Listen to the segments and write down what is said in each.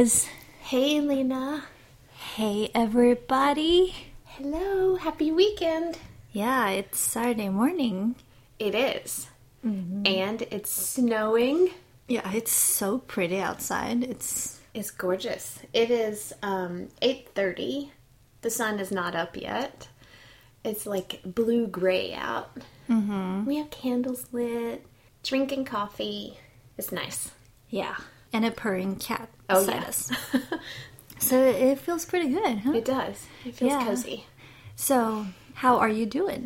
Liz. Hey, Lena. Hey, everybody. Hello. Happy weekend. Yeah, it's Saturday morning. It is. Mm-hmm. And it's snowing. Yeah, it's so pretty outside. It's gorgeous. It is 8:30. The sun is not up yet. It's like blue-gray out. Mm-hmm. We have candles lit, drinking coffee. It's nice. Yeah, and a purring cat beside us. So it feels pretty good, huh? It does. It feels cozy. So, how are you doing?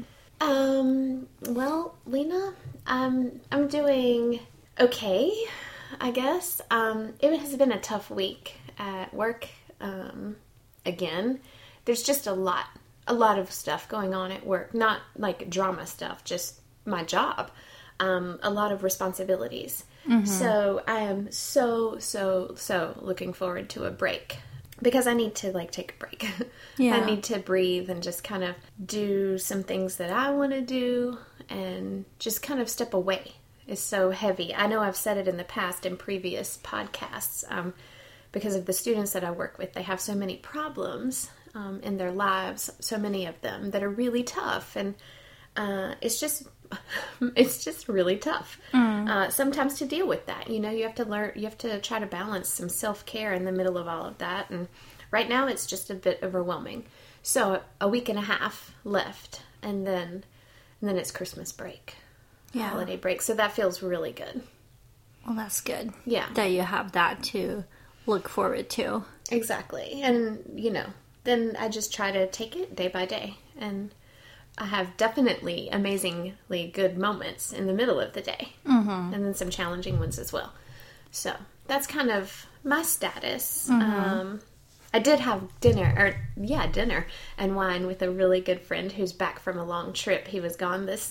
Well, Lena, I'm doing okay, I guess. It has been a tough week at work, again. There's just a lot of stuff going on at work. Not like drama stuff, just my job. A lot of responsibilities. Mm-hmm. So I am so looking forward to a break. Because I need to, take a break. Yeah. I need to breathe and just kind of do some things that I want to do and just kind of step away. It's so heavy. I know I've said it in the past in previous podcasts because of the students that I work with. They have so many problems in their lives, so many of them that are really tough. And it's just really tough sometimes to deal with that. You have to try to balance some self-care in the middle of all of that. And right now it's just a bit overwhelming. So a week and a half left, and then it's Christmas break, holiday break. So that feels really good. Well, that's good. Yeah. That you have that to look forward to. Exactly. And, then I just try to take it day by day. And I have definitely amazingly good moments in the middle of the day. Mm-hmm. And then some challenging ones as well. So that's kind of my status. Mm-hmm. I did have dinner and wine with a really good friend who's back from a long trip. He was gone this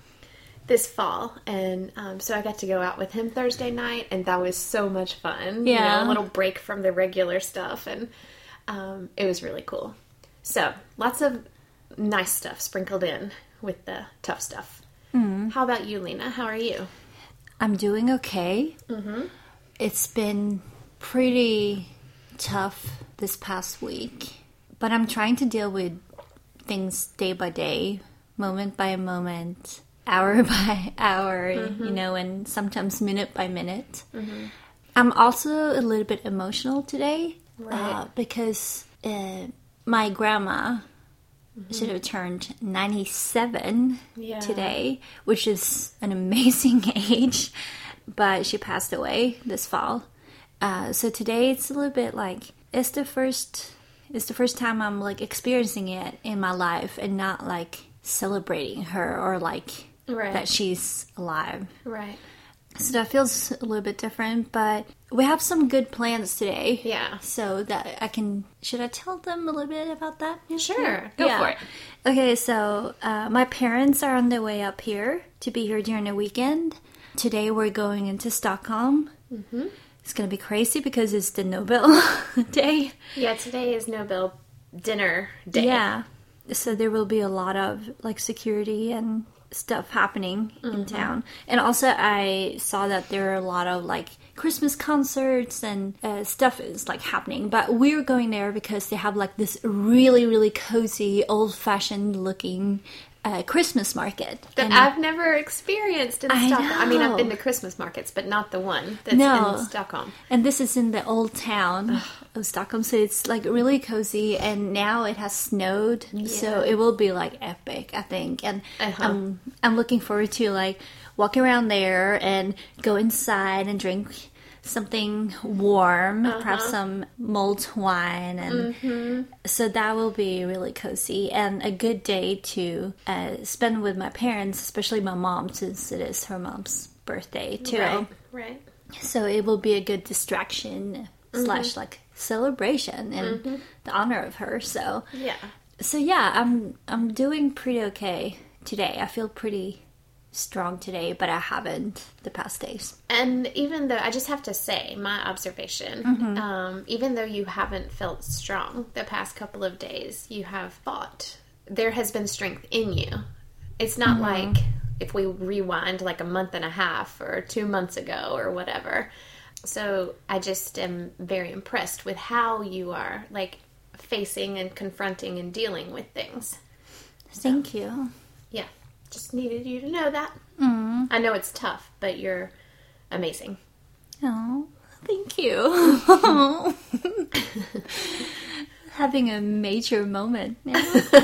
fall. And so I got to go out with him Thursday night. And that was so much fun. Yeah. A little break from the regular stuff. And it was really cool. So lots of nice stuff sprinkled in with the tough stuff. Mm. How about you, Lena? How are you? I'm doing okay. Mm-hmm. It's been pretty tough this past week, but I'm trying to deal with things day by day, moment by moment, hour by hour, mm-hmm. And sometimes minute by minute. Mm-hmm. I'm also a little bit emotional today, right. Because my grandma should have turned 97 today, which is an amazing age, but she passed away this fall. So today it's a little bit it's the first time I'm experiencing it in my life and not celebrating her or that she's alive. Right. So that feels a little bit different, but we have some good plans today. Yeah. So that should I tell them a little bit about that? Sure. Go for it. Okay, so my parents are on their way up here to be here during the weekend. Today we're going into Stockholm. Mm-hmm. It's going to be crazy because it's the Nobel day. Yeah, today is Nobel dinner day. Yeah. So there will be a lot of security and stuff happening in town. And also I saw that there are a lot of Christmas concerts and stuff is happening, but we're going there because they have this really, really cozy, old-fashioned looking Christmas market that I've never experienced in Stockholm. I mean, I've been to Christmas markets, but not the one that's in Stockholm. And this is in the old town of Stockholm, so it's really cozy. And now it has snowed, so it will be epic, I think. And I'm looking forward to walk around there and go inside and drink something warm, perhaps some mulled wine, and so that will be really cozy and a good day to spend with my parents, especially my mom, since it is her mom's birthday too. Right. So it will be a good distraction slash celebration in the honor of her. So I'm doing pretty okay today. I feel pretty strong today, but I haven't the past days. And even though, I just have to say, my observation, even though you haven't felt strong the past couple of days, you have fought. There has been strength in you. It's not like if we rewind a month and a half or 2 months ago or whatever, So I just am very impressed with how you are, like, facing and confronting and dealing with things. Thank you. Yeah, just needed you to know that. I know it's tough, but you're amazing. Oh, thank you. Having a major moment now.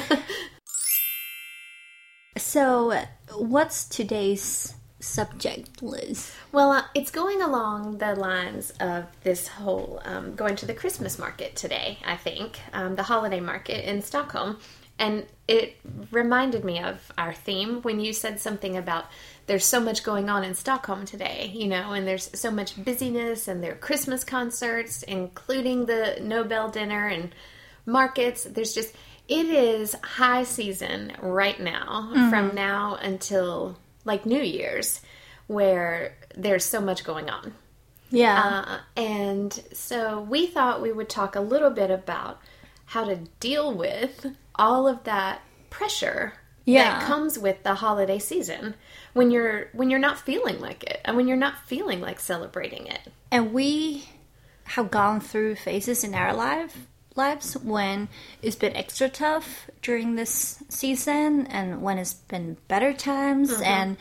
So, what's today's subject, Liz? Well, it's going along the lines of this whole going to the Christmas market today, I think, the holiday market in Stockholm. And it reminded me of our theme when you said something about there's so much going on in Stockholm today, you know, and there's so much busyness, and there are Christmas concerts, including the Nobel dinner and markets. There's just, it is high season right now, from now until like New Year's, where there's so much going on. Yeah. And so we thought we would talk a little bit about how to deal with all of that pressure that comes with the holiday season when you're not feeling like it, and when you're not feeling like celebrating it. And we have gone through phases in our lives when it's been extra tough during this season, and when it's been better times, and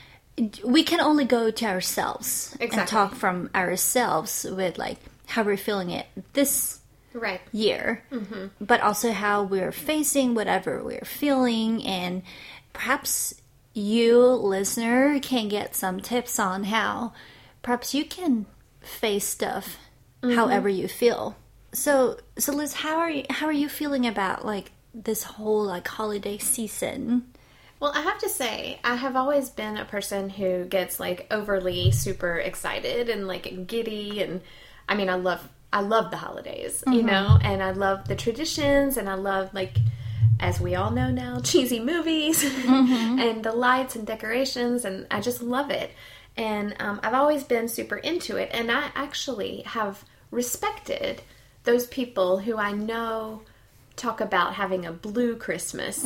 we can only go to ourselves and talk from ourselves with like how we're feeling it this year, but also how we're facing whatever we're feeling, and perhaps you, listener, can get some tips on how perhaps you can face stuff however you feel. So Liz, how are you feeling about like this whole like holiday season? Well, I have to say, I have always been a person who gets like overly super excited and like giddy, and I mean, I love the holidays, you know, and I love the traditions, and I love, like, as we all know now, cheesy movies and the lights and decorations, and I just love it. And I've always been super into it, and I actually have respected those people who I know talk about having a blue Christmas,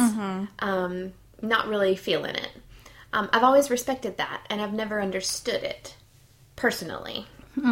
not really feeling it. I've always respected that, and I've never understood it personally.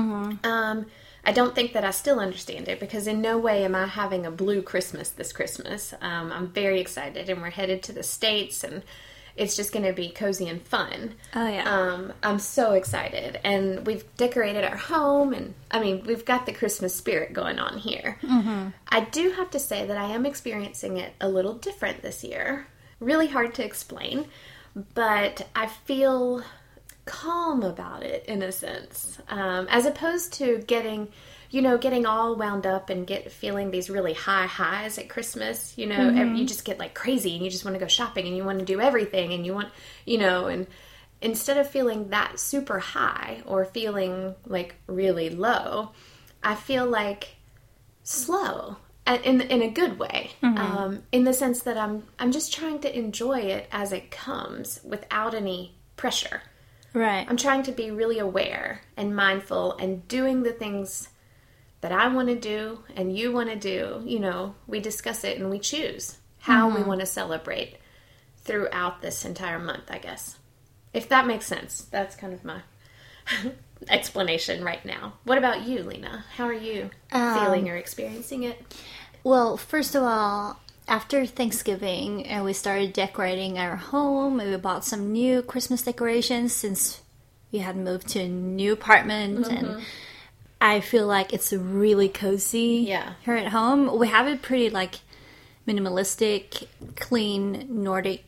I don't think that I still understand it, because in no way am I having a blue Christmas this Christmas. I'm very excited, and we're headed to the States, and it's just going to be cozy and fun. Oh, yeah. I'm so excited, and we've decorated our home, and I mean, we've got the Christmas spirit going on here. I do have to say that I am experiencing it a little different this year. Really hard to explain, but I feel calm about it in a sense, as opposed to getting all wound up and feeling these really high highs at Christmas. You know, you just get like crazy, and you just want to go shopping, and you want to do everything, and you want, you know, and instead of feeling that super high or feeling like really low, I feel like slow. In a good way, in the sense that I'm just trying to enjoy it as it comes without any pressure. Right. I'm trying to be really aware and mindful, and doing the things that I want to do and you want to do. You know, we discuss it and we choose how we want to celebrate throughout this entire month, I guess. If that makes sense. That's kind of my explanation right now. What about you, Lena? How are you feeling or experiencing it? Well, first of all, after Thanksgiving, we started decorating our home, and we bought some new Christmas decorations since we had moved to a new apartment, and I feel like it's really cozy here at home. We have it pretty like minimalistic, clean, Nordic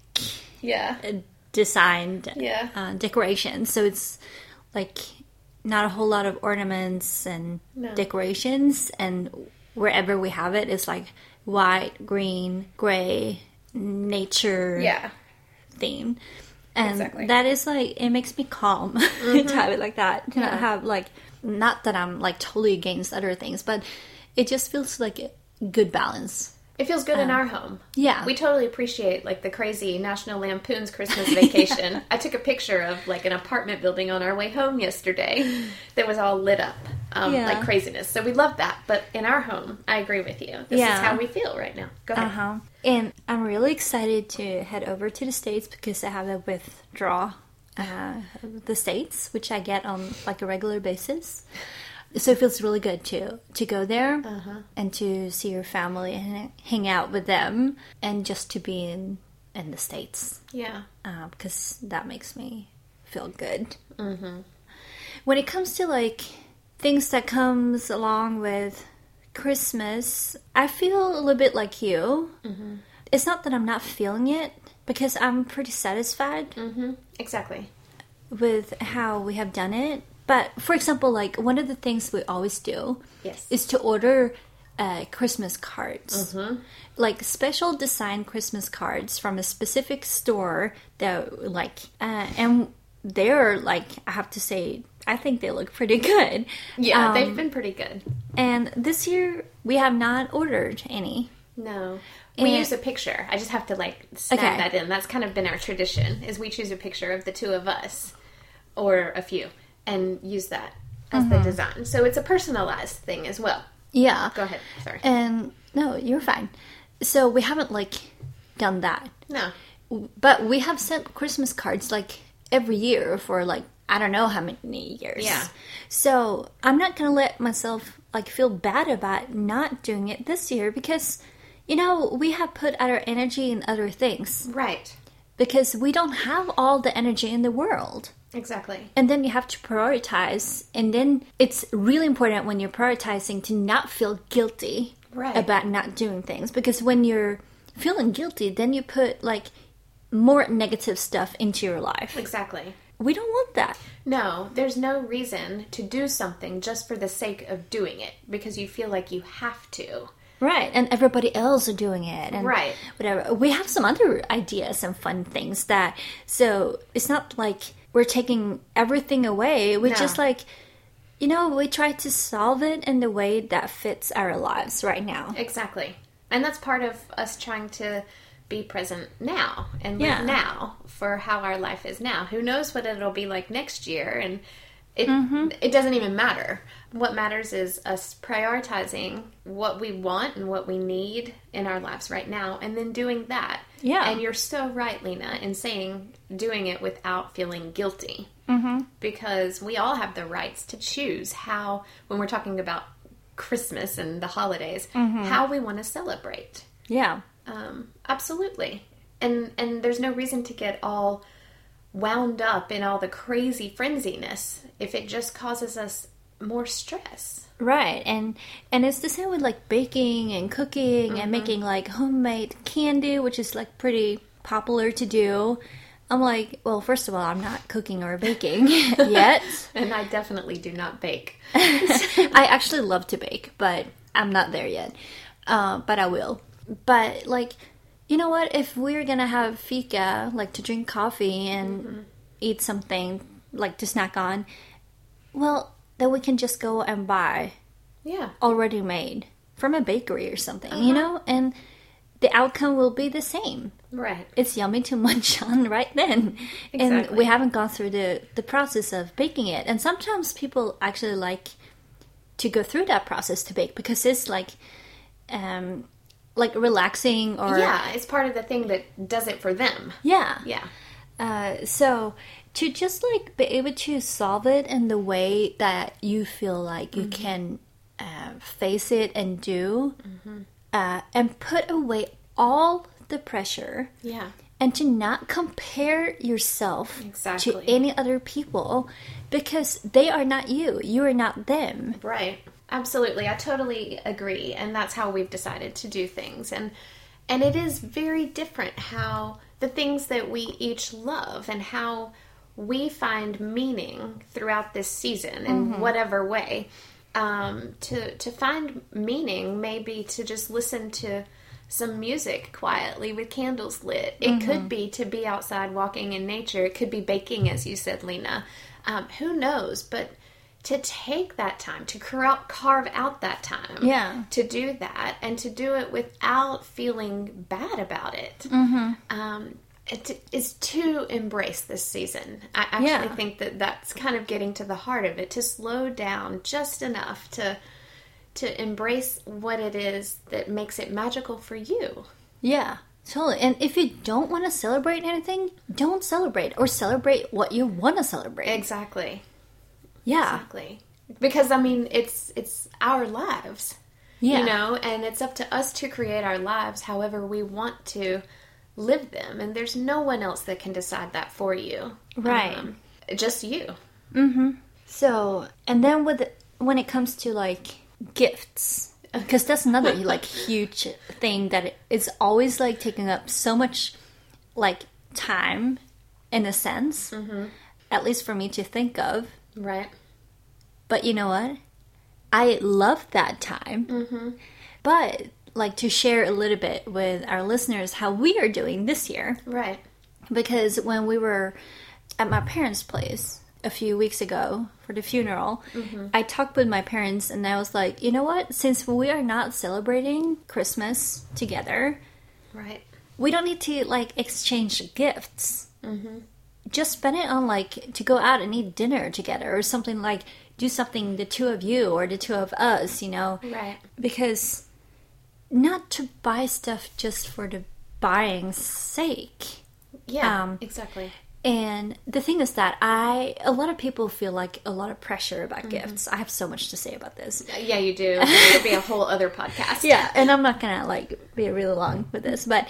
designed decorations, so it's like not a whole lot of ornaments and decorations, and wherever we have it, it's like white, green, gray, nature theme. And that is like, it makes me calm to have it like that. To not have like, not that I'm like totally against other things, but it just feels like a good balance. It feels good in our home. Yeah. We totally appreciate like the crazy National Lampoon's Christmas Vacation. I took a picture of like an apartment building on our way home yesterday that was all lit up like craziness. So we love that. But in our home, I agree with you. This is how we feel right now. Go ahead. And I'm really excited to head over to the States because I have a withdrawal the States, which I get on like a regular basis. So it feels really good to go there and to see your family and hang out with them and just to be in the States. Yeah. Because that makes me feel good. Mm-hmm. When it comes to like things that comes along with Christmas, I feel a little bit like you. Mm-hmm. It's not that I'm not feeling it because I'm pretty satisfied. Mm-hmm. Exactly. With how we have done it. But, for example, like, one of the things we always do is to order Christmas cards. Mm-hmm. Like, special design Christmas cards from a specific store that, like, and they're, like, I have to say, I think they look pretty good. Yeah, they've been pretty good. And this year, we have not ordered any. No. We use a picture. I just have to, like, snap that in. That's kind of been our tradition, is we choose a picture of the two of us, or a few, and use that as the design. So it's a personalized thing as well. Yeah. Go ahead. Sorry. And, no, you're fine. So we haven't, like, done that. No. But we have sent Christmas cards, like, every year for, like, I don't know how many years. Yeah. So I'm not going to let myself, like, feel bad about not doing it this year because, you know, we have put our energy in other things. Right. Because we don't have all the energy in the world. Exactly. And then you have to prioritize. And then it's really important when you're prioritizing to not feel guilty about not doing things. Because when you're feeling guilty, then you put, like, more negative stuff into your life. Exactly. We don't want that. No, there's no reason to do something just for the sake of doing it. Because you feel like you have to. Right, and everybody else are doing it, and right. whatever. We have some other ideas and fun things that, so it's not like we're taking everything away. We just like, you know, we try to solve it in the way that fits our lives right now. Exactly. And that's part of us trying to be present now and live now for how our life is now. Who knows what it'll be like next year, and it doesn't even matter. What matters is us prioritizing what we want and what we need in our lives right now, and then doing that. Yeah. And you're so right, Lena, in saying doing it without feeling guilty. Because we all have the rights to choose how, when we're talking about Christmas and the holidays, how we want to celebrate. Yeah. Absolutely. And there's no reason to get all wound up in all the crazy frenziness if it just causes us more stress. Right. And it's the same with like baking and cooking and making like homemade candy, which is like pretty popular to do. I'm like, well, first of all, I'm not cooking or baking yet. And I definitely do not bake. I actually love to bake, but I'm not there yet. But I will. But like, you know what? If we're going to have fika, like to drink coffee and eat something like to snack on, well, then we can just go and buy already made from a bakery or something, you know? And the outcome will be the same. Right. It's yummy to munch on right then. Exactly. And we haven't gone through the process of baking it. And sometimes people actually like to go through that process to bake because it's like relaxing or... Yeah, it's part of the thing that does it for them. Yeah. Yeah. So to just like be able to solve it in the way that you feel like you can face it and do and put away all the pressure. Yeah. And to not compare yourself to any other people because they are not you. You are not them. Right. Absolutely. I totally agree. And that's how we've decided to do things. And it is very different how the things that we each love and how we find meaning throughout this season in whatever way. To find meaning maybe to just listen to some music quietly with candles lit. It could be to be outside walking in nature. It could be baking, as you said, Lena. Who knows? But to take that time, to carve out that time to do that, and to do it without feeling bad about it, it is to embrace this season. I actually think that that's kind of getting to the heart of it, to slow down just enough to embrace what it is that makes it magical for you. Yeah. Totally. And if you don't want to celebrate anything, don't celebrate. Or celebrate what you want to celebrate. Exactly. Yeah. Exactly. Because, I mean, it's our lives. Yeah. You know, and it's up to us to create our lives however we want to live them. And there's no one else that can decide that for you. Right. Just you. Mm-hmm. So, and then when it comes to, like, gifts, because that's another, like, huge thing that it's always, like, taking up so much, like, time, in a sense, at least for me to think of. Right. But you know what? I love that time. But, like, to share a little bit with our listeners how we are doing this year. Right. Because when we were at my parents' place a few weeks ago for the funeral, I talked with my parents and I was like, you know what? Since we are not celebrating Christmas together, Right. we don't need to, like, exchange gifts. Just spend it on, like, to go out and eat dinner together or something, like, do something, the two of you or the two of us, you know? Right. Because not to buy stuff just for the buying's sake. Yeah, exactly. And the thing is that a lot of people feel like a lot of pressure about gifts. I have so much to say about this. Yeah, you do. It could be a whole other podcast. Yeah, and I'm not gonna, like, be really long with this, but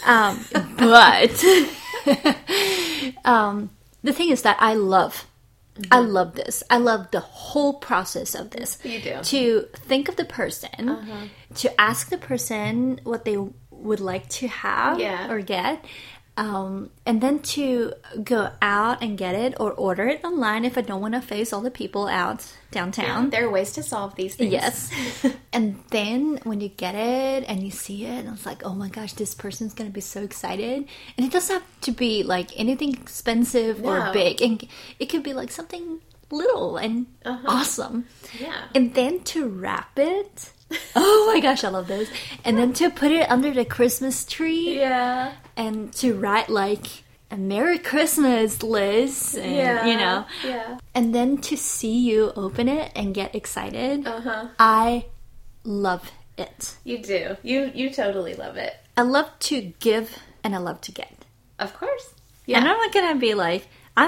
the thing is that I love this. I love the whole process of this. You do. To think of the person, to ask the person what they would like to have or get, and then to go out and get it or order it online if I don't want to face all the people out downtown. Yeah, there are ways to solve these things. Yes. And then when you get it and you see it, and it's like, oh my gosh, this person's going to be so excited. And it doesn't have to be like anything expensive or big. And it could be like something little and awesome. Yeah. And then to wrap it. Oh my gosh, I love those. And then to put it under the Christmas tree. Yeah. And to write like a Merry Christmas, Liz. And, you know. Yeah. And then to see you open it and get excited. I love it. You do. You totally love it. I love to give and I love to get. Of course. Yeah. And I'm not gonna be like,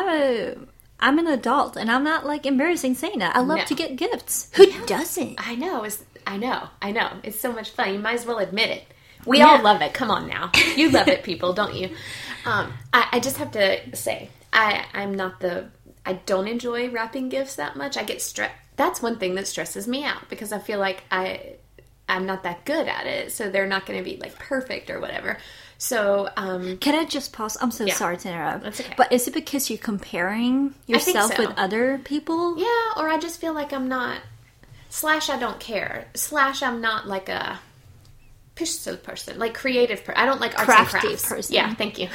I'm an adult and I'm not like embarrassing saying that. I love to get gifts. Who doesn't? I know. I know. It's so much fun. You might as well admit it. We all love it. Come on now. You love it, people, don't you? I just have to say, I don't enjoy wrapping gifts that much. I get stressed. That's one thing that stresses me out because I feel like I'm not that good at it. So they're not going to be like perfect or whatever. So, can I just pause? I'm so sorry to interrupt. That's okay. But is it because you're comparing yourself with other people? Yeah, or I just feel like I'm not, / I don't care, / I'm not like a push person, like creative person. I don't like arts crafty and crafts. Person. Yeah, thank you.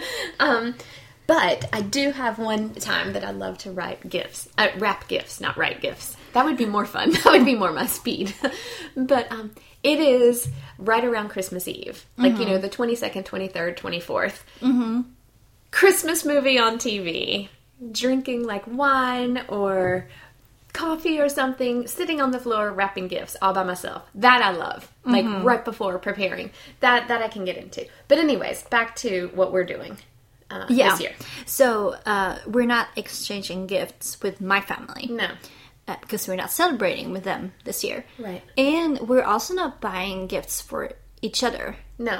But I do have one time that I love to write gifts. Wrap gifts, not write gifts. That would be more fun. That would be more my speed. But it is right around Christmas Eve. Like, you know, the 22nd, 23rd, 24th. Christmas movie on TV. Drinking, like, wine or coffee or something. Sitting on the floor, wrapping gifts all by myself. That I love. Like, right before preparing. That I can get into. But anyways, back to what we're doing. This year. So, we're not exchanging gifts with my family. No. Because we're not celebrating with them this year. Right. And we're also not buying gifts for each other. No.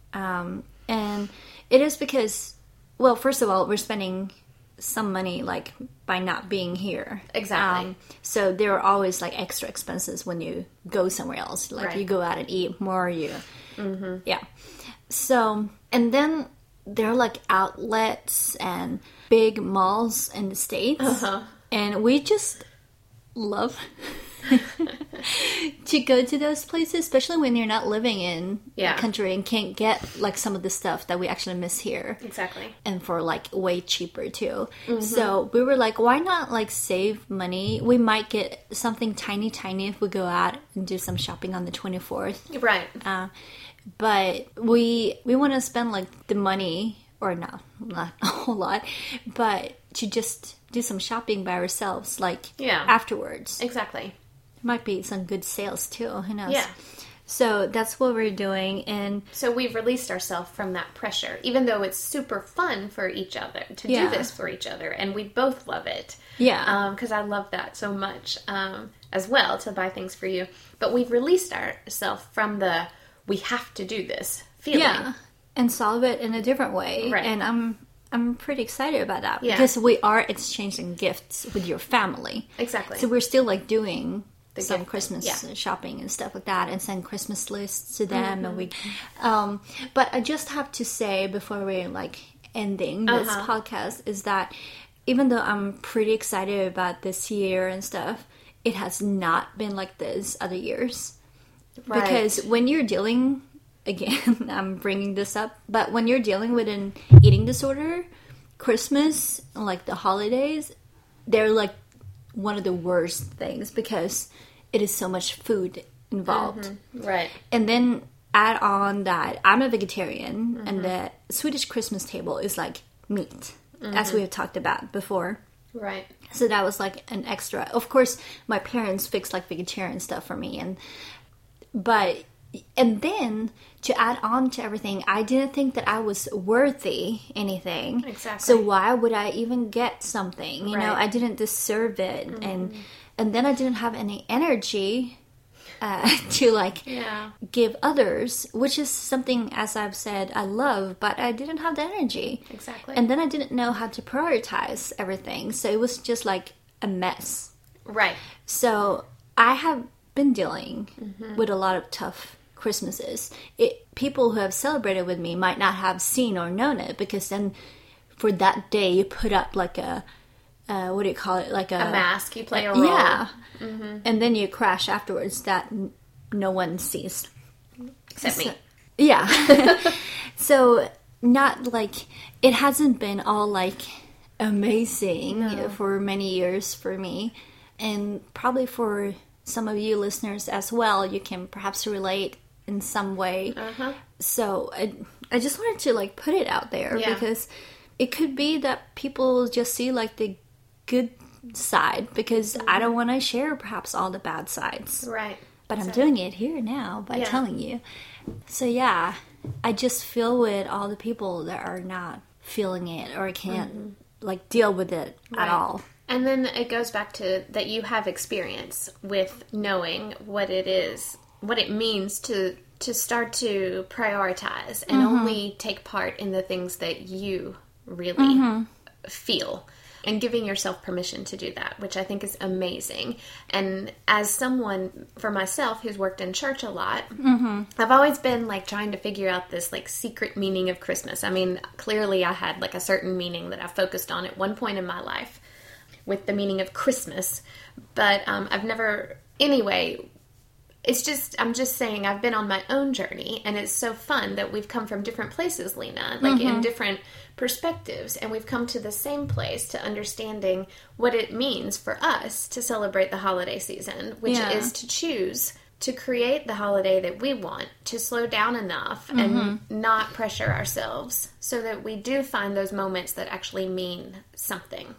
And it is because, well, first of all, we're spending some money, like, by not being here. Exactly. So there are always, like, extra expenses when you go somewhere else. Like, you go out and eat more, yeah. So, and then there are, like, outlets and big malls in the States. And we just love to go to those places, especially when you're not living in the country and can't get like some of the stuff that we actually miss here. Exactly. And for like way cheaper too. So we were like, why not like save money? We might get something tiny if we go out and do some shopping on the 24th. Right. But we want to spend like the money, or not a whole lot, but to just do some shopping by ourselves, like afterwards. Exactly. Might be some good sales too. Who knows? Yeah. So that's what we're doing. And so we've released ourselves from that pressure, even though it's super fun for each other to do this for each other. And we both love it. Yeah. Because I love that so much as well, to buy things for you. But we've released ourselves from the we have to do this feeling. Yeah. And solve it in a different way. Right. And I'm pretty excited about that. Yeah. Because we are exchanging gifts with your family. Exactly. So we're still like doing some gift Christmas thing, shopping and stuff like that, and send Christmas lists to them. And we, but I just have to say before we're like ending this podcast is that even though I'm pretty excited about this year and stuff, it has not been like this other years. Right. Because when you're dealing, again, I'm bringing this up, but when you're dealing with an eating disorder, Christmas, like the holidays, they're like one of the worst things because it is so much food involved. Right. And then add on that I'm a vegetarian and the Swedish Christmas table is like meat, as we have talked about before. Right. So that was like an extra. Of course, my parents fixed like vegetarian stuff for me, and then to add on to everything, I didn't think that I was worthy anything. Exactly. So why would I even get something? You know, Right. I didn't deserve it, and then I didn't have any energy to like give others, which is something, as I've said, I love, but I didn't have the energy. Exactly. And then I didn't know how to prioritize everything, so it was just like a mess. Right. So I have been dealing with a lot of tough Christmases. People who have celebrated with me might not have seen or known it, because then for that day you put up like a what do you call it? Like a mask. You play a role. Yeah. And then you crash afterwards that no one sees. Except me. Yeah. So not like, it hasn't been all like amazing for many years for me. And probably for some of you listeners as well, you can perhaps relate in some way. So I just wanted to like put it out there because it could be that people just see like the good side, because I don't want to share perhaps all the bad sides. Right. But I'm doing it here now by telling you. So yeah, I just feel with all the people that are not feeling it or can't like deal with it at all. And then it goes back to that you have experience with knowing what it is, what it means to start to prioritize and only take part in the things that you really feel, and giving yourself permission to do that, which I think is amazing. And as someone, for myself, who's worked in church a lot, I've always been like trying to figure out this like secret meaning of Christmas. I mean, clearly I had like a certain meaning that I focused on at one point in my life with the meaning of Christmas, but I've never, anyway, I'm just saying I've been on my own journey, and it's so fun that we've come from different places, Lena, like in different perspectives, and we've come to the same place, to understanding what it means for us to celebrate the holiday season, which is to choose to create the holiday that we want, to slow down enough and not pressure ourselves, so that we do find those moments that actually mean something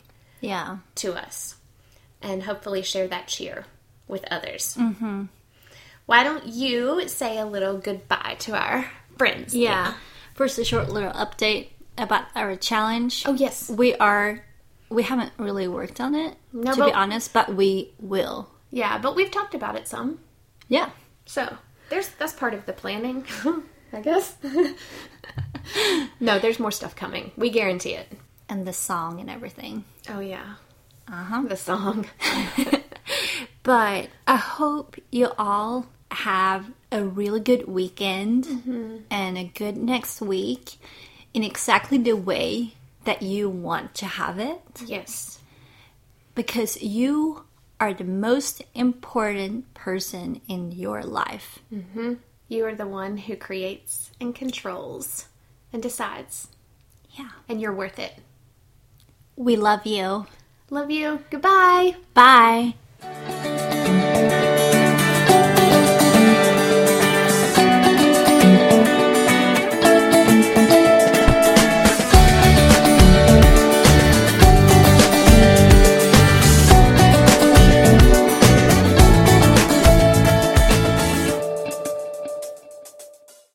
to us, and hopefully share that cheer with others. Why don't you say a little goodbye to our friends? Yeah. First, a short little update about our challenge. Oh, yes. We haven't really worked on it, to be honest, but we will. Yeah, but we've talked about it some. Yeah. So, that's part of the planning, I guess. No, there's more stuff coming. We guarantee it. And the song and everything. Oh, yeah. The song. But I hope you all have a really good weekend and a good next week in exactly the way that you want to have it. Yes. Because you are the most important person in your life. You are the one who creates and controls and decides. Yeah. And you're worth it. We love you. Love you. Goodbye. Bye.